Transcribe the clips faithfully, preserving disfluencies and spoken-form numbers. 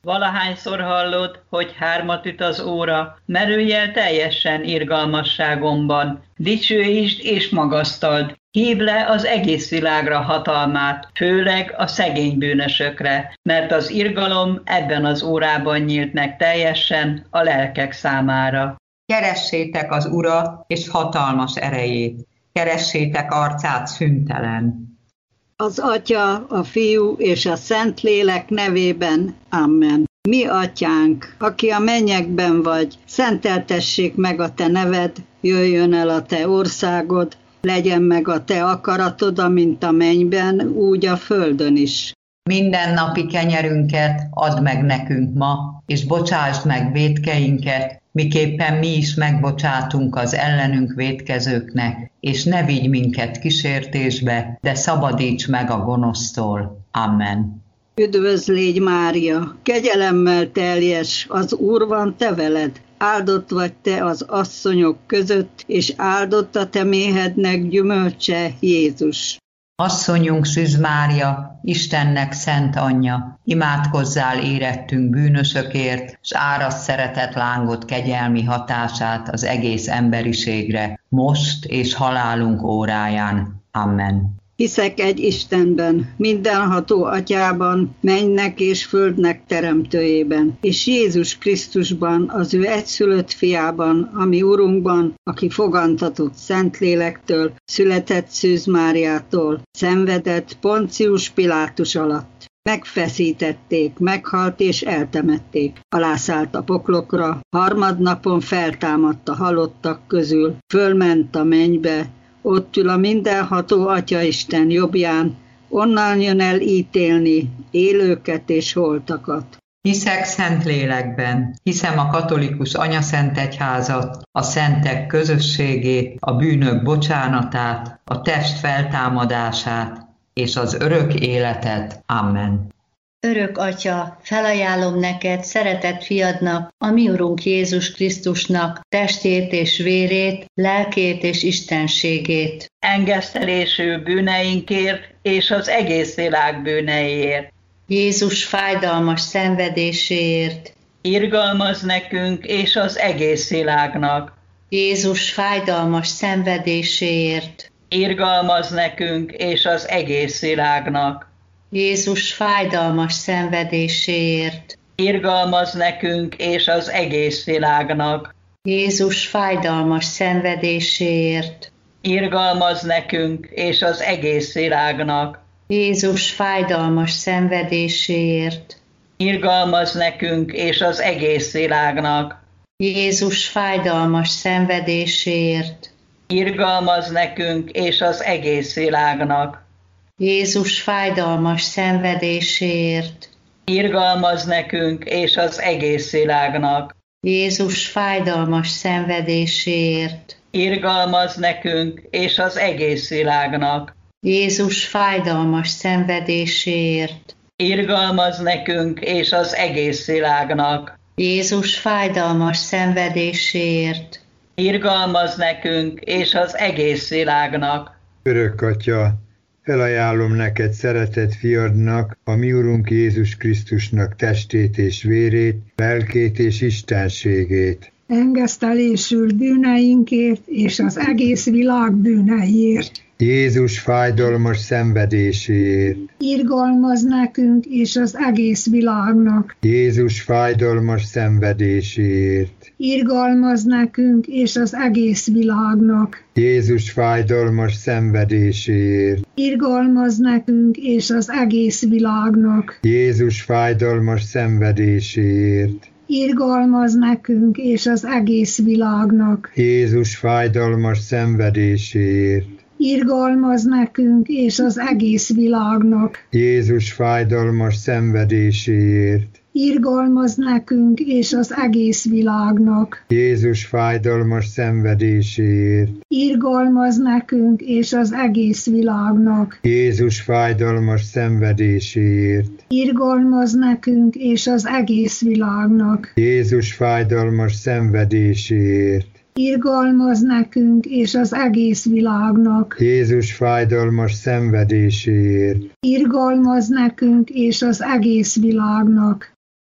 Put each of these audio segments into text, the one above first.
Valahányszor hallod, hogy hármat üt az óra, merülj el teljesen irgalmasságomban, dicsőítsd és magasztald, hívd le az egész világra hatalmát, főleg a szegény bűnösökre, mert az irgalom ebben az órában nyílt meg teljesen a lelkek számára. Keressétek az Urat és hatalmas erejét, keressétek arcát szüntelen. Az Atya, a Fiú és a Szentlélek nevében. Amen. Mi Atyánk, aki a mennyekben vagy, szenteltessék meg a te neved, jöjjön el a te országod, legyen meg a te akaratod, amint a mennyben, úgy a földön is. Minden napi kenyerünket add meg nekünk ma, és bocsásd meg vétkeinket, miképpen mi is megbocsátunk az ellenünk vétkezőknek, és ne vigy minket kísértésbe, de szabadíts meg a gonosztól. Amen. Üdvözl légy, Mária, kegyelemmel teljes, az Úr van te veled, áldott vagy te az asszonyok között, és áldott a te méhednek gyümölcse, Jézus. Asszonyunk Szűz Mária, Istennek szent anyja, imádkozzál érettünk bűnösökért, s árasd szeretet lángot kegyelmi hatását az egész emberiségre, most és halálunk óráján. Amen. Hiszek egy Istenben, mindenható Atyában, mennynek és földnek teremtőjében, és Jézus Krisztusban, az ő egyszülött fiában, ami Urunkban, aki fogantatott Szentlélektől, született Szűz Máriától, szenvedett Poncius Pilátus alatt. Megfeszítették, meghalt és eltemették. Alászállt a poklokra, harmadnapon feltámadt a halottak közül, fölment a mennybe, ott ül a mindenható Atyaisten jobbján, onnan jön el ítélni élőket és holtakat. Hiszek Szentlélekben, hiszem a katolikus anyaszentegyházat, a szentek közösségét, a bűnök bocsánatát, a test feltámadását és az örök életet. Amen. Örök Atya, felajánlom neked szeretett fiadnak, a mi Urunk Jézus Krisztusnak testét és vérét, lelkét és istenségét. Engesztelésű bűneinkért és az egész világ bűneiért. Jézus fájdalmas szenvedéséért. Irgalmaz nekünk és az egész világnak. Jézus fájdalmas szenvedéséért. Irgalmaz nekünk és az egész világnak. Jézus fájdalmas szenvedéséért. Irgalmaz nekünk és az egész világnak. Jézus fájdalmas szenvedéséért. Irgalmaz nekünk és az egész világnak. Jézus fájdalmas szenvedéséért. Irgalmaz nekünk és az egész világnak. Jézus fájdalmas szenvedéséért. Irgalmaz nekünk és az egész világnak. Jézus fájdalmas szenvedéséért. Irgalmaz nekünk és az egész világnak. Jézus fájdalmas szenvedéséért. Irgalmaz nekünk és az egész világnak. Jézus fájdalmas szenvedéséért. Irgalmaz nekünk és az egész világnak. Jézus fájdalmas szenvedéséért. Irgalmaz nekünk és az egész világnak. Örök Atya, felajánlom neked szeretett fiadnak, a mi Urunk Jézus Krisztusnak testét és vérét, lelkét és istenségét. Engesztelésül bűneinkért és az egész világ bűneiért. Jézus fájdalmas szenvedéséért. Irgalmaz nekünk és az egész világnak. Jézus fájdalmas szenvedéséért. Irgalmaz nekünk és az egész világnak. Jézus fájdalmas szenvedéséért. Irgalmaz nekünk és az egész világnak. Jézus fájdalmas szenvedéséért. Irgalmaz nekünk és az egész világnak. Jézus fájdalmas szenvedéséért. Irgalmaz nekünk és az egész világnak. Jézus fájdalmas szenvedéséért. Irgalmaz nekünk és az egész világnak. Jézus fájdalmas szenvedéséért. Irgalmaz nekünk és az egész világnak. Jézus fájdalmas szenvedéséért. Irgalmaz nekünk és az egész világnak. Jézus fájdalmas szenvedéséért. Irgalmaz nekünk és az egész világnak. Jézus fájdalmas szenvedéséért. Irgalmaz nekünk és az egész világnak.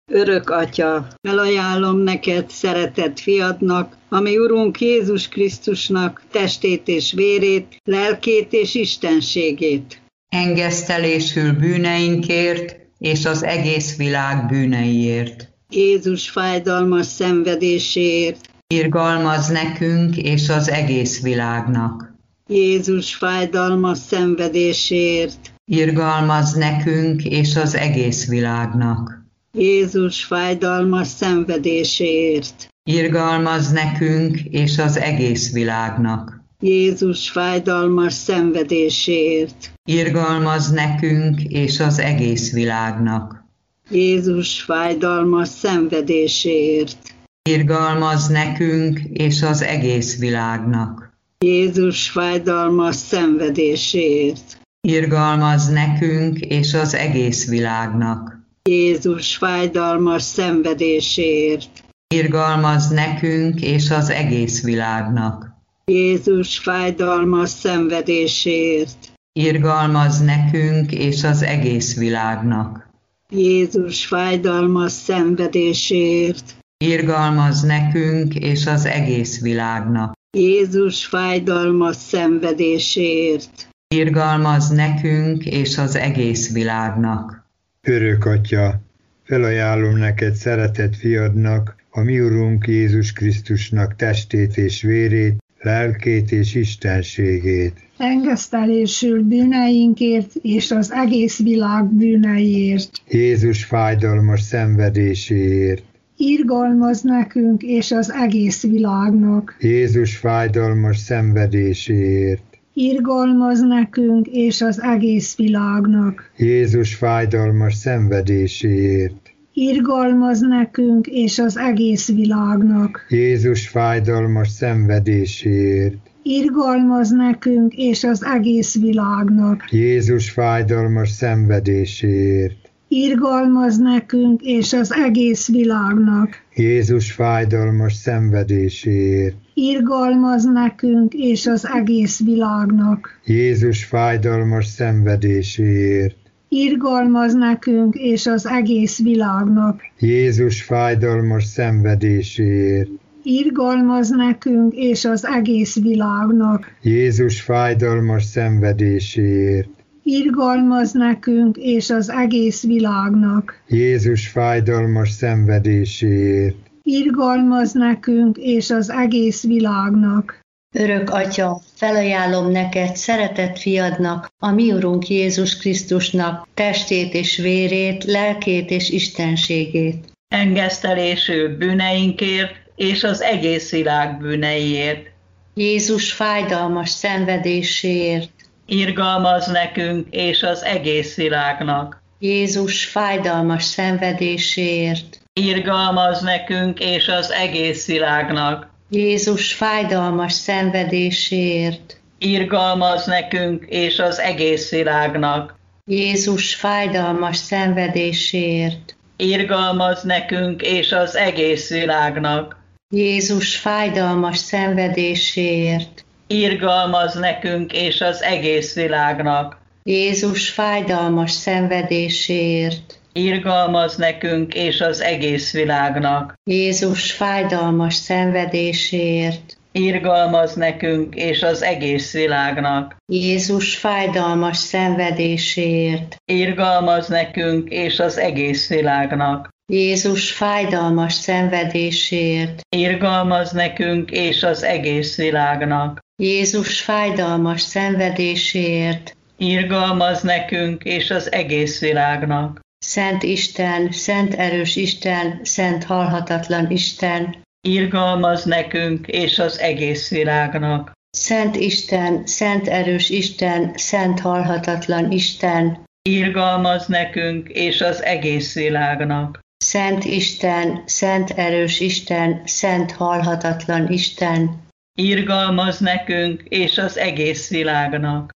Örök Atya, felajánlom neked szeretett fiadnak, ami Urunk Jézus Krisztusnak testét és vérét, lelkét és istenségét. Engesztelésül bűneinkért és az egész világ bűneiért. Jézus fájdalmas szenvedéséért. Irgalmaz nekünk és az egész világnak. Jézus fájdalmas szenvedéséért. Irgalmaz nekünk és az egész világnak. Jézus fájdalmas szenvedéséért. Irgalmaz nekünk és az egész világnak. Jézus fájdalmas szenvedéséért. Irgalmaz nekünk és az egész világnak. Jézus fájdalmas szenvedéséért. Irgalmaz nekünk és az egész világnak. Jézus fájdalmas szenvedéséért. Irgalmaz nekünk és az egész világnak. Jézus fájdalmas szenvedéséért. Irgalmaz nekünk és az egész világnak. Jézus fájdalmas szenvedéséért. Irgalmaz nekünk és az egész világnak. Jézus fájdalmas szenvedéséért. Irgalmaz nekünk és az egész világnak. Jézus fájdalmas szenvedéséért. Irgalmaz nekünk és az egész világnak. Örök Atya, felajánlom neked szeretett fiadnak, a mi Urunk Jézus Krisztusnak testét és vérét, lelkét és istenségét. Engesztelésül bűneinkért és az egész világ bűneiért. Jézus fájdalmas szenvedéséért. Irgalmaz nekünk és az egész világnak. Jézus fájdalmas szenvedéséért. Irgalmaz nekünk és az egész világnak. Jézus fájdalmas szenvedéséért. Irgalmaz nekünk és az egész világnak. Jézus fájdalmas szenvedéséért. Irgalmaz nekünk és az egész világnak. Jézus fájdalmas szenvedéséért. Irgalmaz nekünk és az egész világnak. Jézus fájdalmas szenvedéséért. Irgalmaz nekünk és az egész világnak. Jézus fájdalmas szenvedéséért. Irgalmaz nekünk és az egész világnak. Jézus fájdalmas szenvedéséért. Irgalmaz nekünk és az egész világnak. Jézus fájdalmas szenvedéséért. Irgalmaz nekünk és az egész világnak. Jézus fájdalmas szenvedéséért. Irgalmaz nekünk és az egész világnak. Örök Atya, felajánlom neked szeretett fiadnak, a mi Urunk Jézus Krisztusnak testét és vérét, lelkét és istenségét. Engesztelésül bűneinkért és az egész világ bűneiért. Jézus fájdalmas szenvedéséért. Irgalmaz nekünk és az egész világnak. Jézus fájdalmas szenvedéséért. Irgalmaz nekünk és az egész világnak. Jézus fájdalmas szenvedéséért. Irgalmaz nekünk és az egész világnak. Jézus fájdalmas szenvedéséért. Irgalmaz nekünk és az egész világnak. Jézus fájdalmas szenvedéséért. Irgalmaz nekünk és az egész világnak. Jézus fájdalmas szenvedéséért. Irgalmaz nekünk és az egész világnak. Jézus fájdalmas szenvedéséért. Irgalmaz nekünk és az egész világnak. Jézus fájdalmas szenvedéséért. Irgalmaz nekünk és az egész világnak. Jézus fájdalmas szenvedéséért. Irgalmaz nekünk és az egész világnak. Jézus fájdalmas szenvedéséért. Irgalmaz nekünk és az egész világnak. Szent Isten, szent erős Isten, szent halhatatlan Isten. Irgalmaz nekünk és az egész világnak. Szent Isten, szent erős Isten, szent halhatatlan Isten. Irgalmaz nekünk és az egész világnak. Szent Isten, szent erős Isten, szent halhatatlan Isten. Irgalmaz nekünk és az egész világnak.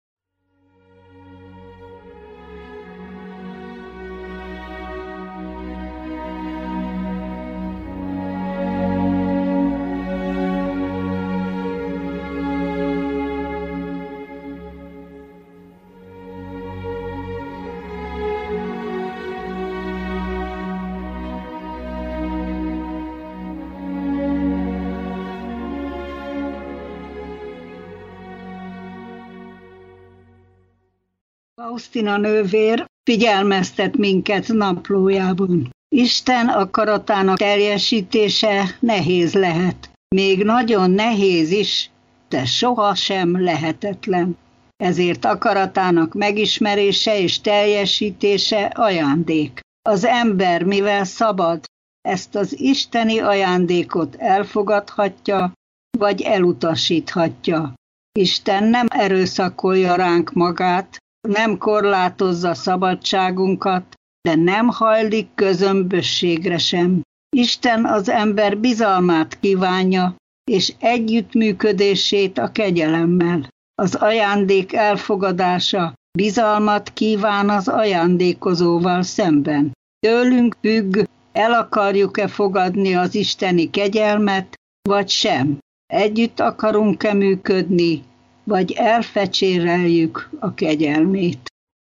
Faustina nővér figyelmeztet minket naplójában. Isten akaratának teljesítése nehéz lehet. Még nagyon nehéz is, de sohasem lehetetlen. Ezért akaratának megismerése és teljesítése ajándék. Az ember, mivel szabad, ezt az isteni ajándékot elfogadhatja, vagy elutasíthatja. Isten nem erőszakolja ránk magát, nem korlátozza szabadságunkat, de nem hajlik közömbösségre sem. Isten az ember bizalmát kívánja, és együttműködését a kegyelemmel. Az ajándék elfogadása bizalmat kíván az ajándékozóval szemben. Tőlünk függ, el akarjuk-e fogadni az isteni kegyelmet, vagy sem. Együtt akarunk-e működni, vagy elfecséreljük a kegyelmét.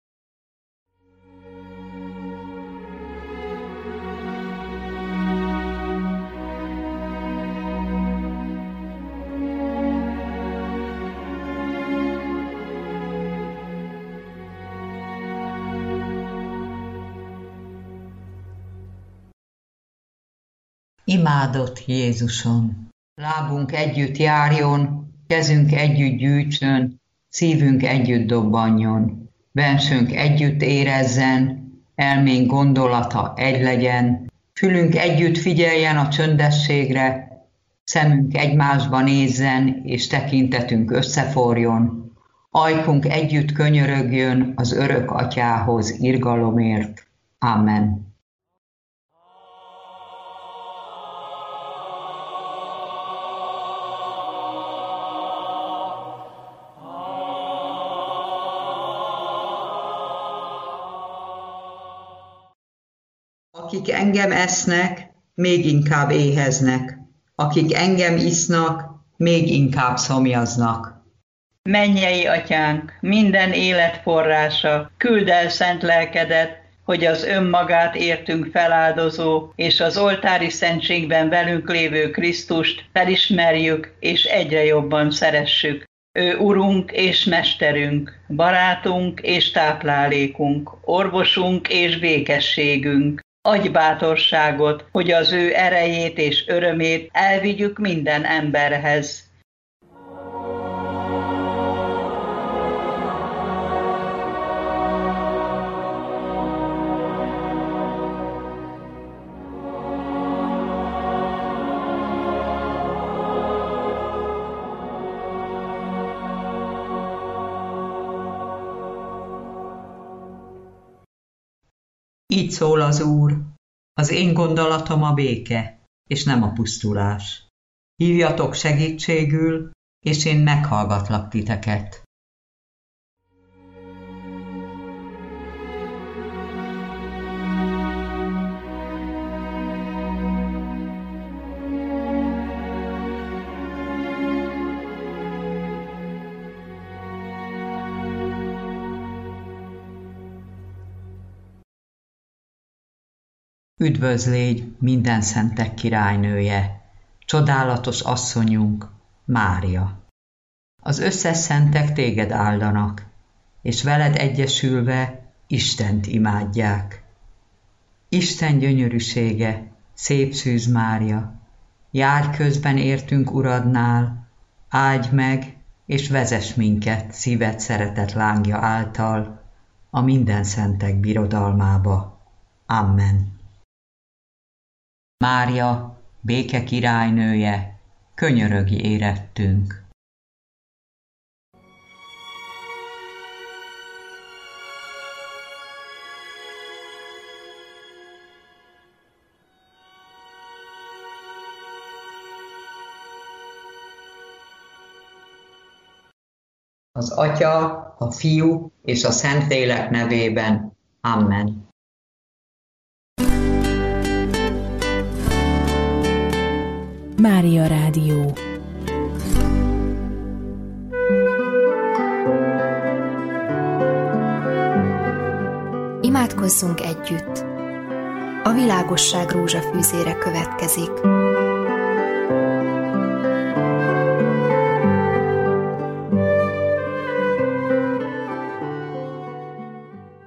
Imádott Jézuson! Lábunk együtt járjon, kezünk együtt gyűjtsön, szívünk együtt dobbanjon, bensőnk együtt érezzen, elménk gondolata egy legyen, fülünk együtt figyeljen a csöndességre, szemünk egymásba nézzen, és tekintetünk összeforjon, ajkunk együtt könyörögjön az örök atyához irgalomért. Amen. Akik engem esznek, még inkább éheznek. Akik engem isznak, még inkább szomjaznak. Mennyei atyánk, minden élet forrása, küldd el szent lelkedet, hogy az önmagát értünk feláldozó, és az oltári szentségben velünk lévő Krisztust felismerjük, és egyre jobban szeressük. Ő Urunk és Mesterünk, barátunk és táplálékunk, orvosunk és békességünk. Adj bátorságot, hogy az ő erejét és örömét elvigyük minden emberhez. Így szól az Úr, az én gondolatom a béke, és nem a pusztulás. Hívjatok segítségül, és én meghallgatlak titeket. Üdvözlégy, minden szentek királynője, csodálatos asszonyunk, Mária! Az összes szentek téged áldanak, és veled egyesülve Istent imádják. Isten gyönyörűsége, szép szűz Mária, járj közben értünk Uradnál, áldj meg, és vezess minket szíved szeretet lángja által a minden szentek birodalmába. Amen. Mária, béke királynője, könyörögj érettünk. Az Atya, a Fiú és a Szentlélek nevében. Amen. Mária Rádió. Imádkozzunk együtt. A világosság rózsafűzére következik.